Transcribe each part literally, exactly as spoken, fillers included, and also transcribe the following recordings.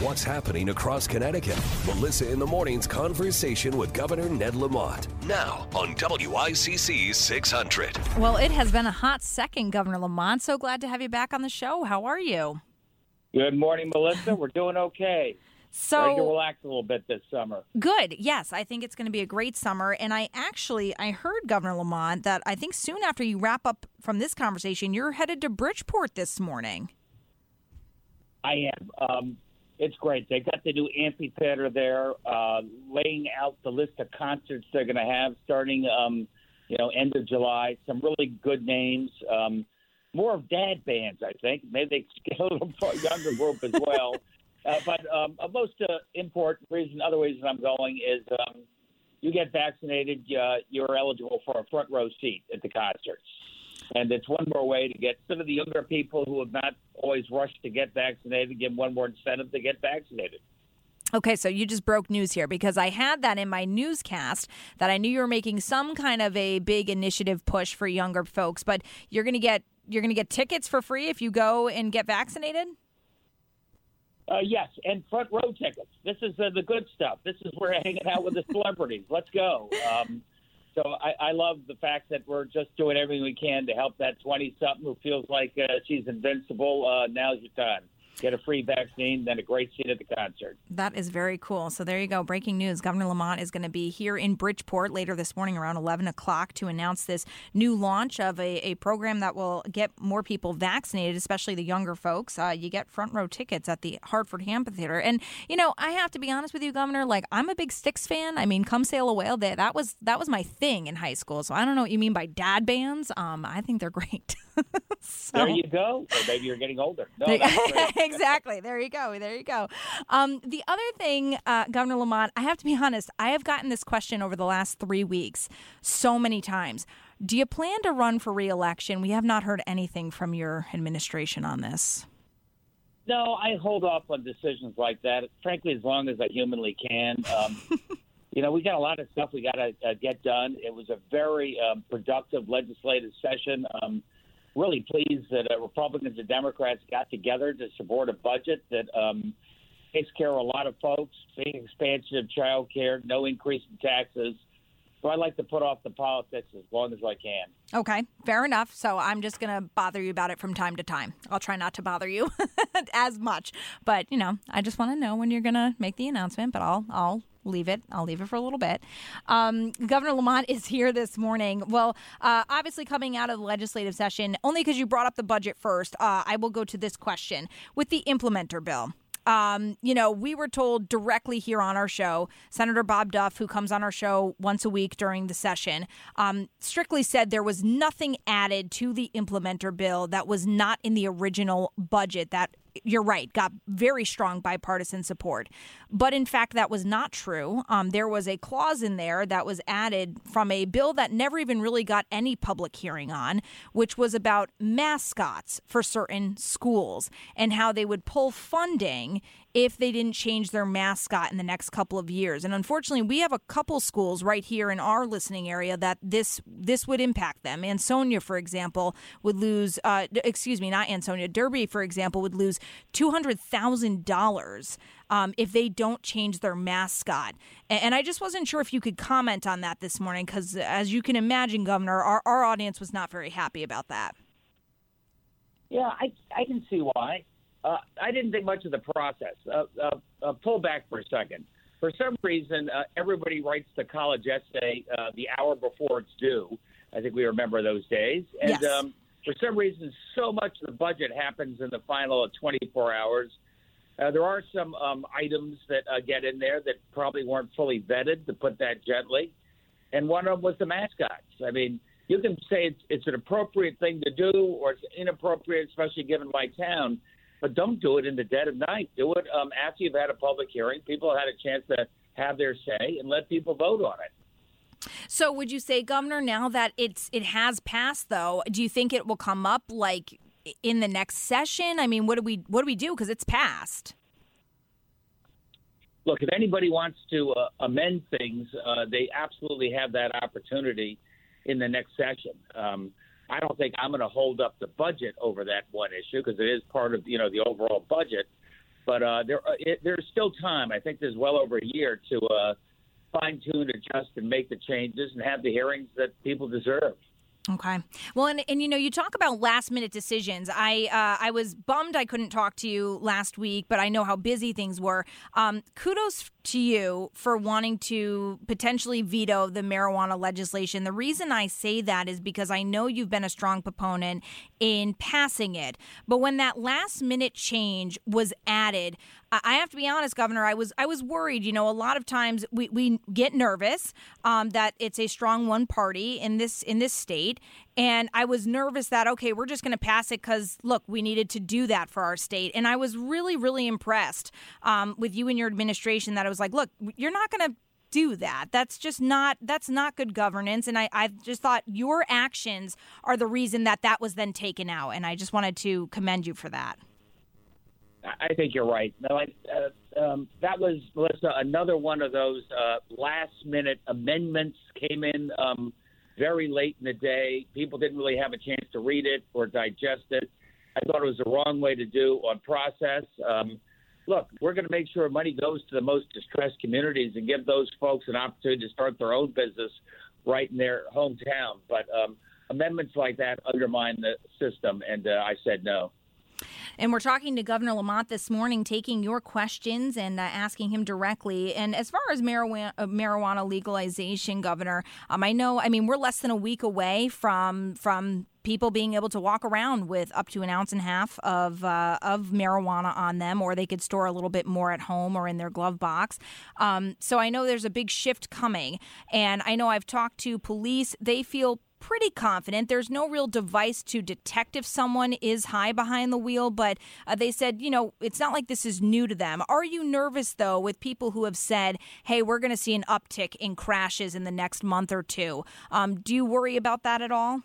what's happening across Connecticut. Melissa in the Morning's conversation with Governor Ned Lamont. Now on W I C C six hundred. Well, it has been a hot second, Governor Lamont. So glad to have you back on the show. How are you? Good morning, Melissa. We're doing okay. So ready to relax a little bit this summer. Good. Yes, I think it's going to be a great summer. And I actually, I heard, Governor Lamont, that I think soon after you wrap up from this conversation, you're headed to Bridgeport this morning. I am. Um, it's great. They got the new amphitheater there, uh, laying out the list of concerts they're going to have starting, um, you know, end of July. Some really good names. Um, more of dad bands, I think. Maybe they get a little younger group as well. Uh, but um, a most uh, important reason, other reason I'm going is um, you get vaccinated, uh, you're eligible for a front row seat at the concerts. And it's one more way to get some of the younger people who have not always rushed to get vaccinated, give them one more incentive to get vaccinated. Okay, so you just broke news here because I had that in my newscast that I knew you were making some kind of a big initiative push for younger folks, but you're going to get you're going to get tickets for free if you go and get vaccinated? Uh, yes, and front row tickets. This is uh, the good stuff. This is where we're hanging out with the celebrities. Let's go. Um, so I, I love the fact that we're just doing everything we can to help that twenty-something who feels like uh, she's invincible. Uh, now's your time. Get a free vaccine, then a great seat at the concert. That is very cool. So there you go. Breaking news. Governor Lamont is going to be here in Bridgeport later this morning around eleven o'clock to announce this new launch of a, a program that will get more people vaccinated, especially the younger folks. Uh, you get front row tickets at the Hartford Amphitheater. And, you know, I have to be honest with you, Governor, like I'm a big Styx fan. I mean, Come Sail a Whale, that, that was that was my thing in high school. So I don't know what you mean by dad bands. Um, I think they're great. So. There you go. Or maybe you're getting older. No, exactly. There you go. There you go. Um, the other thing, uh, Governor Lamont, I have to be honest, I have gotten this question over the last three weeks so many times. Do you plan to run for re-election? We have not heard anything from your administration on this. No, I hold off on decisions like that, frankly, as long as I humanly can. Um, you know, we got a lot of stuff we got to uh, get done. It was a very um, productive legislative session. Um Really pleased that uh, Republicans and Democrats got together to support a budget that um, takes care of a lot of folks, big expansion of child care, no increase in taxes. So I like to put off the politics as long as I can. Okay, fair enough. So I'm just going to bother you about it from time to time. I'll try not to bother you as much. But, you know, I just want to know when you're going to make the announcement, but I'll I'll leave it. I'll leave it for a little bit. Um, Governor Lamont is here this morning. Well, uh, obviously coming out of the legislative session, only because you brought up the budget first, uh, I will go to this question. With the implementer bill, Um, you know, we were told directly here on our show, Senator Bob Duff, who comes on our show once a week during the session, um, strictly said there was nothing added to the implementer bill that was not in the original budget that, you're right, got very strong bipartisan support. But in fact, that was not true. Um, there was a clause in there that was added from a bill that never even really got any public hearing on, which was about mascots for certain schools and how they would pull funding if they didn't change their mascot in the next couple of years. And unfortunately, we have a couple schools right here in our listening area that this this would impact them. Ansonia, for example, would lose, uh, excuse me, not Ansonia, Derby, for example, would lose two hundred thousand dollars um, if they don't change their mascot. And, and I just wasn't sure if you could comment on that this morning, because as you can imagine, Governor, our, our audience was not very happy about that. Yeah, I, I can see why. Uh, I didn't think much of the process. Uh, uh, uh, pull back for a second. For some reason, uh, everybody writes the college essay uh, the hour before it's due. I think we remember those days. And yes. um, for some reason, so much of the budget happens in the final twenty-four hours. Uh, there are some um, items that uh, get in there that probably weren't fully vetted, to put that gently. And one of them was the mascots. I mean, you can say it's, it's an appropriate thing to do or it's inappropriate, especially given my town. But don't do it in the dead of night. Do it um, after you've had a public hearing. People have had a chance to have their say and let people vote on it. So would you say, Governor, now that it's it has passed, though, do you think it will come up like in the next session? I mean, what do we what do we do? Because it's passed. Look, if anybody wants to uh, amend things, uh, they absolutely have that opportunity in the next session. Um, I don't think I'm going to hold up the budget over that one issue because it is part of, you know, the overall budget. But uh, there, it, there's still time. I think there's well over a year to uh, fine-tune, adjust, and make the changes and have the hearings that people deserve. Okay. Well, and, and you know, you talk about last-minute decisions. I uh, I was bummed I couldn't talk to you last week, but I know how busy things were. Um, kudos to you for wanting to potentially veto the marijuana legislation. The reason I say that is because I know you've been a strong proponent in passing it. But when that last-minute change was added, I have to be honest, Governor, I was I was worried. You know, a lot of times we, we get nervous um, that it's a strong one party in this in this state. And I was nervous that, OK, we're just going to pass it because, look, we needed to do that for our state. And I was really, really impressed um, with you and your administration that I was like, look, you're not going to do that. That's just not that's not good governance. And I, I just thought your actions are the reason that that was then taken out. And I just wanted to commend you for that. I think you're right. No, I, uh, um, that was, Melissa, another one of those uh, last-minute amendments came in um, very late in the day. People didn't really have a chance to read it or digest it. I thought it was the wrong way to do on process. Um, look, we're going to make sure money goes to the most distressed communities and give those folks an opportunity to start their own business right in their hometown. But um, amendments like that undermine the system, and uh, I said no. And we're talking to Governor Lamont this morning, taking your questions and uh, asking him directly. And as far as marijuana, uh, marijuana legalization, Governor, um, I know, I mean, we're less than a week away from from people being able to walk around with up to an ounce and a half of uh, of marijuana on them, or they could store a little bit more at home or in their glove box. Um, so I know there's a big shift coming. And I know I've talked to police. They feel pretty confident. There's no real device to detect if someone is high behind the wheel, but uh, they said, you know, it's not like this is new to them. Are you nervous, though, with people who have said, hey, we're going to see an uptick in crashes in the next month or two? Um, do you worry about that at all?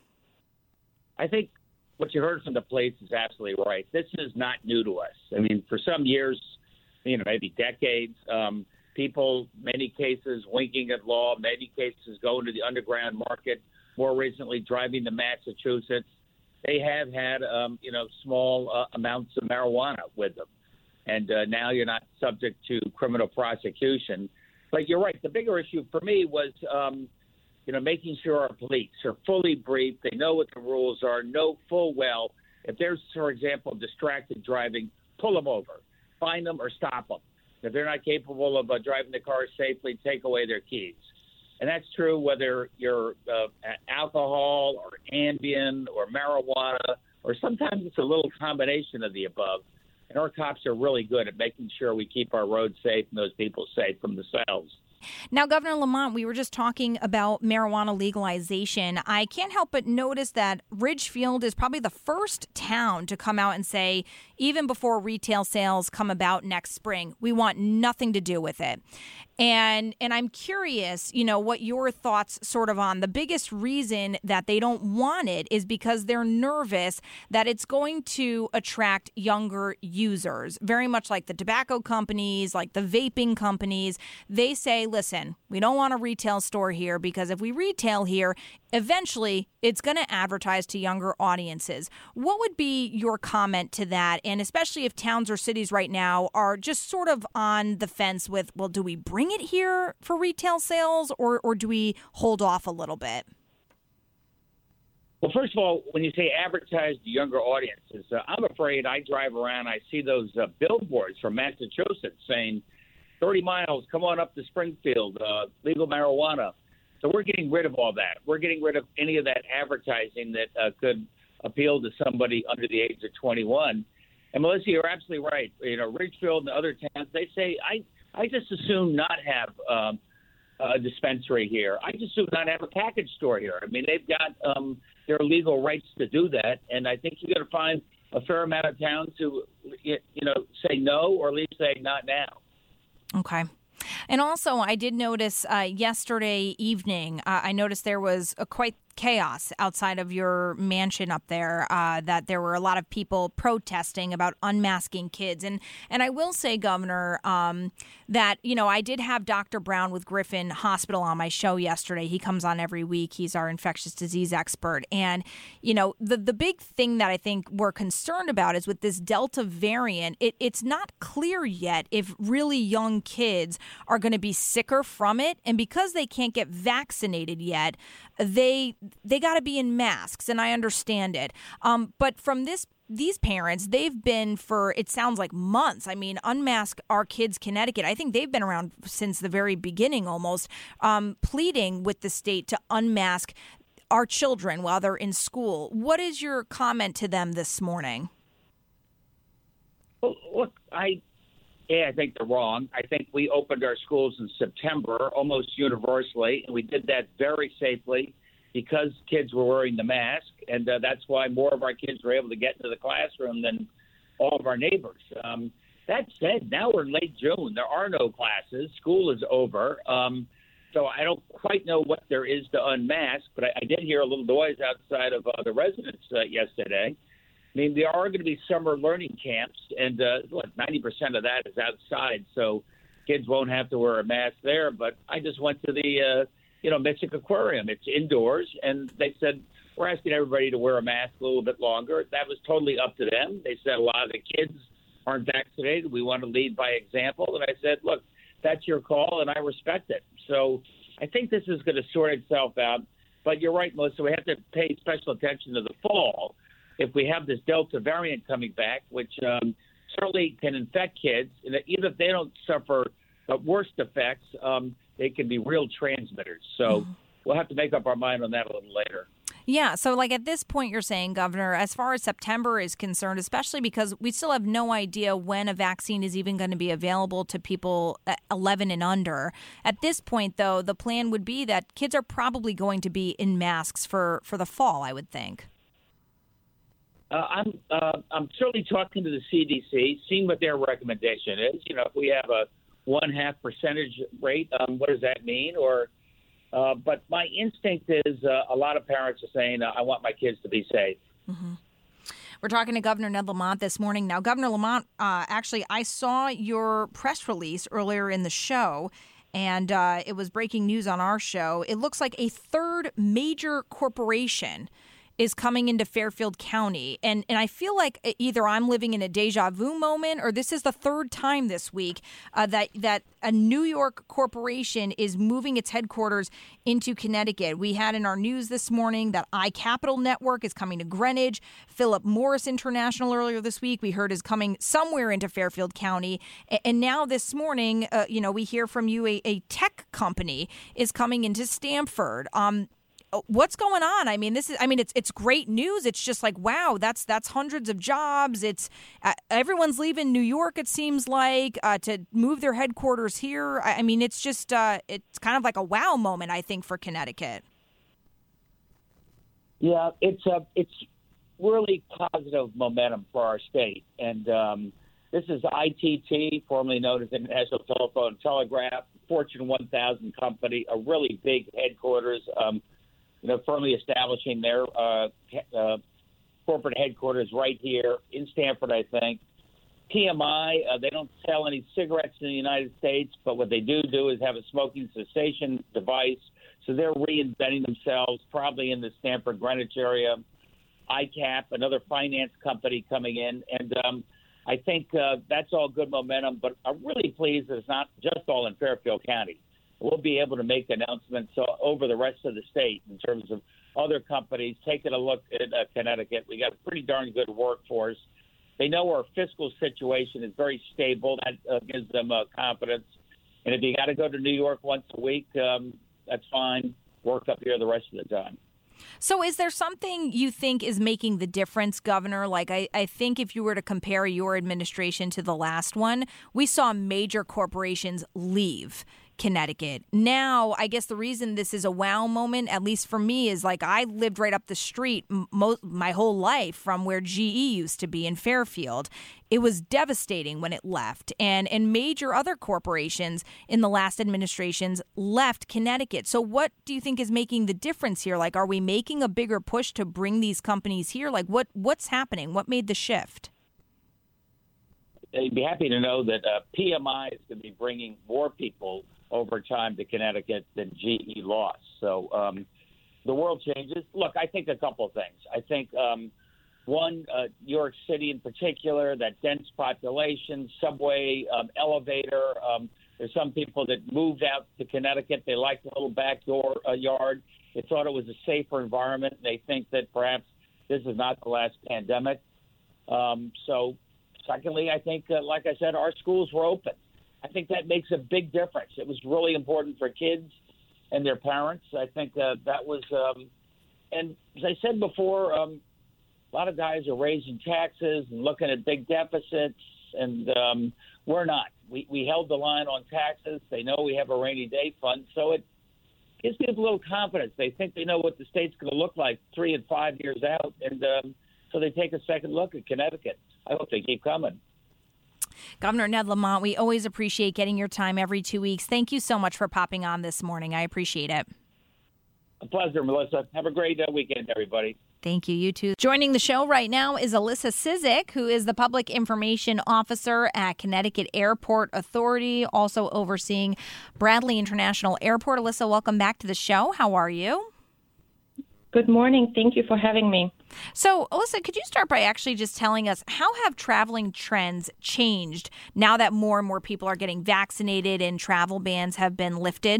I think what you heard from the police is absolutely right. This is not new to us. I mean, for some years, you know, maybe decades, um, people, many cases, winking at law, many cases going to the underground market, more recently driving to Massachusetts. They have had, um, you know, small uh, amounts of marijuana with them. And uh, now you're not subject to criminal prosecution. But you're right. The bigger issue for me was, um, you know, making sure our police are fully briefed. They know what the rules are, know full well. If there's, for example, distracted driving, pull them over, find them or stop them. If they're not capable of uh, driving the car safely, take away their keys. And that's true whether you're uh, alcohol or Ambien or marijuana, or sometimes it's a little combination of the above. And our cops are really good at making sure we keep our roads safe and those people safe from themselves. Now, Governor Lamont, we were just talking about marijuana legalization. I can't help but notice that Ridgefield is probably the first town to come out and say, even before retail sales come about next spring, we want nothing to do with it. And and I'm curious, you know, what your thoughts sort of on the biggest reason that they don't want it is because they're nervous that it's going to attract younger users, very much like the tobacco companies, like the vaping companies. They say, listen, we don't want a retail store here because if we retail here, eventually it's going to advertise to younger audiences. What would be your comment to that? And especially if towns or cities right now are just sort of on the fence with, well, do we bring it here for retail sales or, or do we hold off a little bit? Well, first of all, when you say advertise to younger audiences, uh, I'm afraid I drive around, I see those uh, billboards from Massachusetts saying thirty miles, come on up to Springfield, uh, legal marijuana. So we're getting rid of all that. We're getting rid of any of that advertising that uh, could appeal to somebody under the age of twenty-one. And Melissa, you're absolutely right. You know, Ridgefield and other towns, they say, I, I just assume not have um, a dispensary here. I just assume not have a package store here. I mean, they've got um, their legal rights to do that. And I think you're going to find a fair amount of towns who, you know, say no or at least say not now. Okay. And also, I did notice uh, yesterday evening, uh, I noticed there was a quite chaos outside of your mansion up there, uh, that there were a lot of people protesting about unmasking kids. And and I will say, Governor, um, that, you know, I did have Doctor Brown with Griffin Hospital on my show yesterday. He comes on every week. He's our infectious disease expert. And, you know, the, the big thing that I think we're concerned about is with this Delta variant, it, it's not clear yet if really young kids are going to be sicker from it. And because they can't get vaccinated yet, they they got to be in masks. And I understand it. Um, but from this These parents, they've been for, it sounds like months. I mean, Unmask Our Kids Connecticut, I think they've been around since the very beginning almost, um, pleading with the state to unmask our children while they're in school. What is your comment to them this morning? Well, look, I, yeah, I think they're wrong. I think we opened our schools in September almost universally, and we did that very safely because kids were wearing the mask, and uh, that's why more of our kids were able to get into the classroom than all of our neighbors. Um, that said, now we're in late June. There are no classes. School is over. Um, so I don't quite know what there is to unmask, but I, I did hear a little noise outside of uh, the residence uh, yesterday. I mean, there are going to be summer learning camps, and uh, what, ninety percent of that is outside, so kids won't have to wear a mask there. But I just went to the uh, you know, Mystic Aquarium. It's indoors, and they said, we're asking everybody to wear a mask a little bit longer. That was totally up to them. They said a lot of the kids aren't vaccinated. We want to lead by example. And I said, look, that's your call, and I respect it. So I think this is going to sort itself out. But you're right, Melissa, we have to pay special attention to the fall. If we have this Delta variant coming back, which um, certainly can infect kids, and even if they don't suffer the worst effects, um, they can be real transmitters. So mm-hmm. we'll have to make up our mind on that a little later. Yeah. So like at this point, you're saying, Governor, as far as September is concerned, especially because we still have no idea when a vaccine is even going to be available to people eleven and under. At this point, though, the plan would be that kids are probably going to be in masks for, for the fall, I would think. Uh, I'm uh, I'm certainly talking to the C D C, seeing what their recommendation is. You know, if we have a one half percentage rate, um, what does that mean? Or, uh, but my instinct is uh, a lot of parents are saying, uh, I want my kids to be safe. Mm-hmm. We're talking to Governor Ned Lamont this morning. Now, Governor Lamont, uh, actually, I saw your press release earlier in the show, and uh, it was breaking news on our show. It looks like a third major corporation is coming into Fairfield County. And and I feel like either I'm living in a deja vu moment, or this is the third time this week uh, that, that a New York corporation is moving its headquarters into Connecticut. We had in our news this morning that iCapital Network is coming to Greenwich. Philip Morris International earlier this week we heard is coming somewhere into Fairfield County. And now this morning, uh, you know, we hear from you a, a tech company is coming into Stamford. Um, What's going on? I mean, this is, I mean, it's, it's great news. It's just like, wow, that's, that's hundreds of jobs. It's uh, everyone's leaving New York, it seems like, uh, to move their headquarters here. I, I mean, it's just, uh, it's kind of like a wow moment, I think, for Connecticut. Yeah, it's a, it's really positive momentum for our state. And um, this is I T T, formerly known as International Telephone and Telegraph, Fortune one thousand company, a really big headquarters. Um, You know, firmly establishing their uh, uh, corporate headquarters right here in Stamford, I think. P M I, uh, they don't sell any cigarettes in the United States, but what they do do is have a smoking cessation device. So they're reinventing themselves, probably in the Stamford, Greenwich area. I CAP, another finance company coming in. And um, I think uh, that's all good momentum, but I'm really pleased that it's not just all in Fairfield County. We'll be able to make announcements uh, over the rest of the state in terms of other companies taking a look at uh, Connecticut. We got a pretty darn good workforce. They know our fiscal situation is very stable. That uh, gives them uh, confidence. And if you got to go to New York once a week, um, that's fine. Work up here the rest of the time. So is there something you think is making the difference, Governor? Like, I, I think if you were to compare your administration to the last one, we saw major corporations leave Connecticut. Now, I guess the reason this is a wow moment, at least for me, is like I lived right up the street mo- my whole life from where G E used to be in Fairfield. It was devastating when it left, and, and major other corporations in the last administrations left Connecticut. So what do you think is making the difference here? Like, are we making a bigger push to bring these companies here? Like, what what's happening? What made the shift? I'd be happy to know that uh, P M I is going to be bringing more people over time to Connecticut than G E lost. So um, the world changes. Look, I think a couple of things. I think, um, one, uh, New York City in particular, that dense population, subway, um, elevator. Um, there's some people that moved out to Connecticut. They liked the little backyard. Uh, yard. They thought it was a safer environment. They think that perhaps this is not the last pandemic. Um, so, secondly, I think, uh, like I said, our schools were open. I think that makes a big difference. It was really important for kids and their parents. I think uh, that was, um, and as I said before, um, a lot of guys are raising taxes and looking at big deficits, and um, we're not. We, we held the line on taxes. They know we have a rainy day fund, so it gives people a little confidence. They think they know what the state's going to look like three and five years out, and um, so they take a second look at Connecticut. I hope they keep coming. Governor Ned Lamont, we always appreciate getting your time every two weeks. Thank you so much for popping on this morning. I appreciate it. A pleasure, Melissa. Have a great uh, weekend, everybody. Thank you. You too. Joining the show right now is Alyssa Cizik, who is the Public Information Officer at Connecticut Airport Authority, also overseeing Bradley International Airport. Alyssa, welcome back to the show. How are you? Good morning. Thank you for having me. So, Alyssa, could you start by actually just telling us how have traveling trends changed now that more and more people are getting vaccinated and travel bans have been lifted?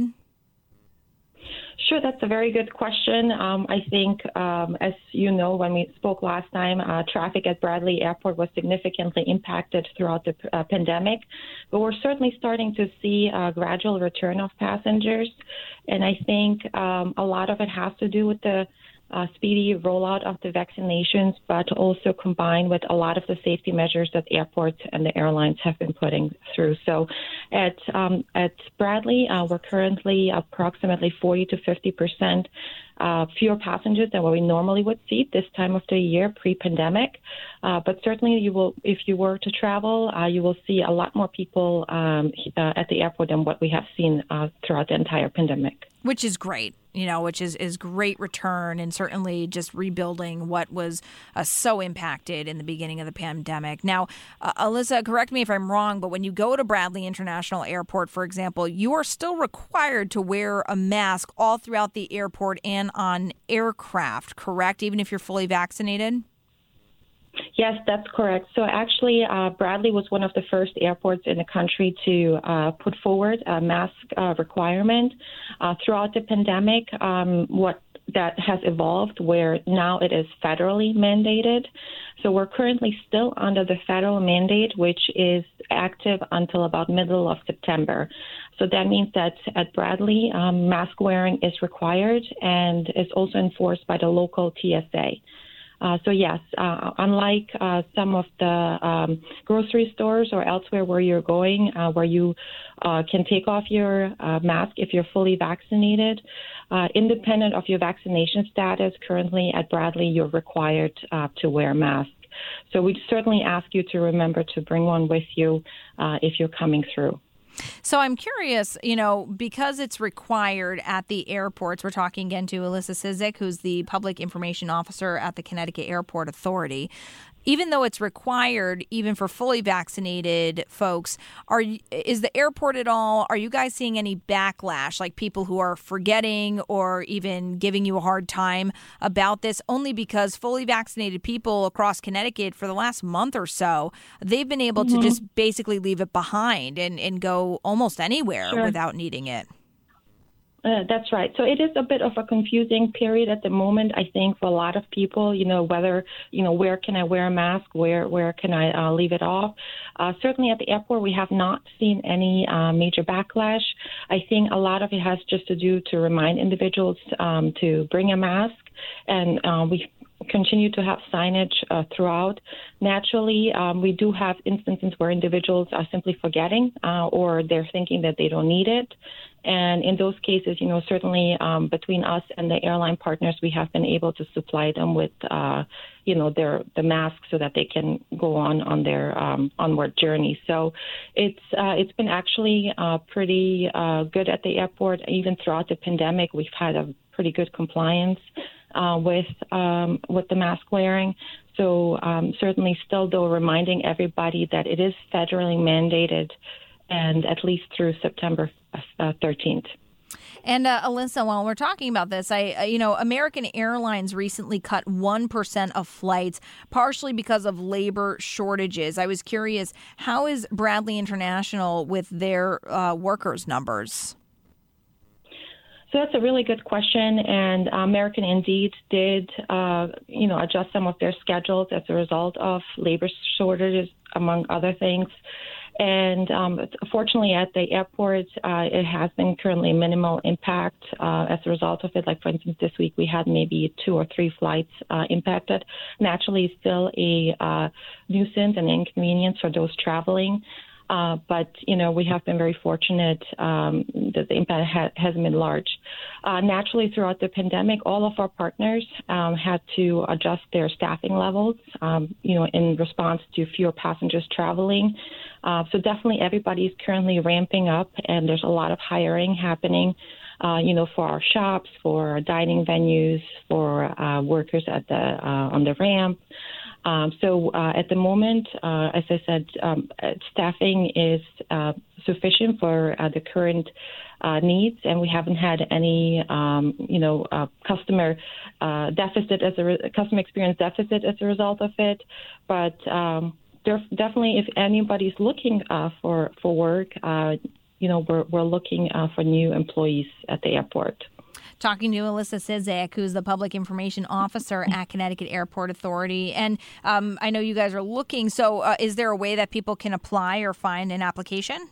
Sure, that's a very good question. Um, I think, um, as you know, when we spoke last time, uh, traffic at Bradley Airport was significantly impacted throughout the uh, pandemic. But we're certainly starting to see a gradual return of passengers. And I think um, a lot of it has to do with the Uh, speedy rollout of the vaccinations, but also combined with a lot of the safety measures that airports and the airlines have been putting through. So at um, at Bradley, uh, we're currently approximately forty to fifty percent uh, fewer passengers than what we normally would see this time of the year pre-pandemic. Uh, but certainly you will, if you were to travel, uh, you will see a lot more people um, uh, at the airport than what we have seen uh, throughout the entire pandemic. Which is great, you know, which is, is great return and certainly just rebuilding what was uh, so impacted in the beginning of the pandemic. Now, uh, Alyssa, correct me if I'm wrong, but when you go to Bradley International Airport, for example, you are still required to wear a mask all throughout the airport and on aircraft, correct? Even if you're fully vaccinated? Yes, that's correct. So actually, uh, Bradley was one of the first airports in the country to uh, put forward a mask uh, requirement. Uh, throughout the pandemic, um, what that has evolved where now it is federally mandated. So we're currently still under the federal mandate, which is active until about middle of September. So that means that at Bradley, um, mask wearing is required and is also enforced by the local T S A. Uh, so yes, uh, unlike uh, some of the um, grocery stores or elsewhere where you're going, uh, where you uh, can take off your uh, mask if you're fully vaccinated, uh, independent of your vaccination status, currently at Bradley, you're required uh, to wear a mask. So we certainly ask you to remember to bring one with you uh, if you're coming through. So I'm curious, you know, because it's required at the airports, we're talking again to Alyssa Cizik, who's the Public Information Officer at the Connecticut Airport Authority. Even though it's required, even for fully vaccinated folks, are is the airport at all, are you guys seeing any backlash, like people who are forgetting or even giving you a hard time about this? Only because fully vaccinated people across Connecticut for the last month or so, they've been able mm-hmm. to just basically leave it behind and, and go almost anywhere sure. without needing it. Uh, that's right. So it is a bit of a confusing period at the moment, I think, for a lot of people, you know, whether, you know, where can I wear a mask? Where where can I uh, leave it off? Uh, certainly at the airport, we have not seen any uh, major backlash. I think a lot of it has just to do to remind individuals um, to bring a mask. And uh, we continue to have signage uh, throughout. Naturally, um, we do have instances where individuals are simply forgetting uh, or they're thinking that they don't need it. And in those cases, you know, certainly um, between us and the airline partners, we have been able to supply them with, uh, you know, their the masks so that they can go on on their um, onward journey. So it's uh, it's been actually uh, pretty uh, good at the airport. Even throughout the pandemic, we've had a pretty good compliance uh, with um, with the mask wearing. So um, certainly, still though, reminding everybody that it is federally mandated, and at least through September uh, thirteenth. And uh, Alyssa, while we're talking about this, I, uh, you know, American Airlines recently cut one percent of flights, partially because of labor shortages. I was curious, how is Bradley International with their uh, workers' numbers? So that's a really good question, and American indeed did, uh, you know, adjust some of their schedules as a result of labor shortages, among other things. And um, fortunately, at the airport, uh, it has been currently minimal impact uh, as a result of it. Like, for instance, this week we had maybe two or three flights uh, impacted. Naturally, still a uh, nuisance and inconvenience for those traveling. Uh, but, you know, we have been very fortunate um, that the impact ha- hasn't been large. Uh, naturally, throughout the pandemic, all of our partners um, had to adjust their staffing levels, um, you know, in response to fewer passengers traveling. Uh, so definitely everybody's currently ramping up, and there's a lot of hiring happening, uh, you know, for our shops, for our dining venues, for uh, workers at the uh, on the ramp. Um, so uh, at the moment, uh, as I said, um, staffing is uh, sufficient for uh, the current uh, needs, and we haven't had any, um, you know, uh, customer uh, deficit as a re- customer experience deficit as a result of it. But um, there, definitely, if anybody's looking uh, for for work, uh, you know, we're we're looking uh, for new employees at the airport. Talking to Alyssa Sizek, who's the Public Information Officer at Connecticut Airport Authority. And um, I know you guys are looking. So uh, is there a way that people can apply or find an application?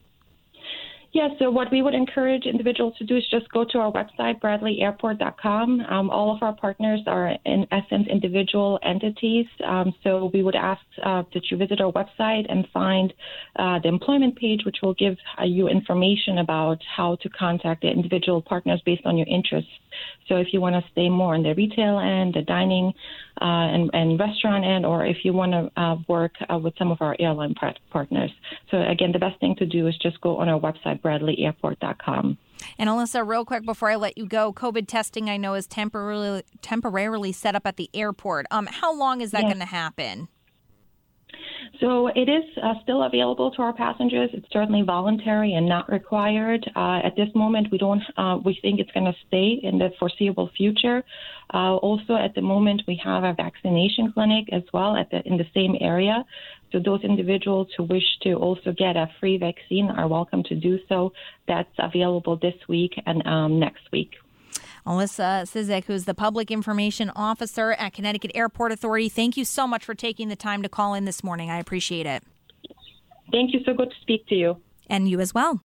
Yeah, so what we would encourage individuals to do is just go to our website, bradley airport dot com. Um, all of our partners are, in essence, individual entities. Um, so we would ask uh, that you visit our website and find uh, the employment page, which will give uh, you information about how to contact the individual partners based on your interests. So if you want to stay more on the retail end, the dining uh, and, and restaurant end, or if you want to uh, work uh, with some of our airline partners. So again, the best thing to do is just go on our website, bradley airport dot com. And Alyssa, real quick before I let you go, COVID testing I know is temporarily temporarily set up at the airport. Um, how long is that yes. going to happen? So it is uh, still available to our passengers. It's certainly voluntary and not required. Uh, at this moment, we don't. Uh, we think it's going to stay in the foreseeable future. Uh, also, at the moment, we have a vaccination clinic as well at the, in the same area. So those individuals who wish to also get a free vaccine are welcome to do so. That's available this week and um, next week. Alyssa Sizek, who's the Public Information Officer at Connecticut Airport Authority, thank you so much for taking the time to call in this morning. I appreciate it. Thank you. So good to speak to you. And you as well.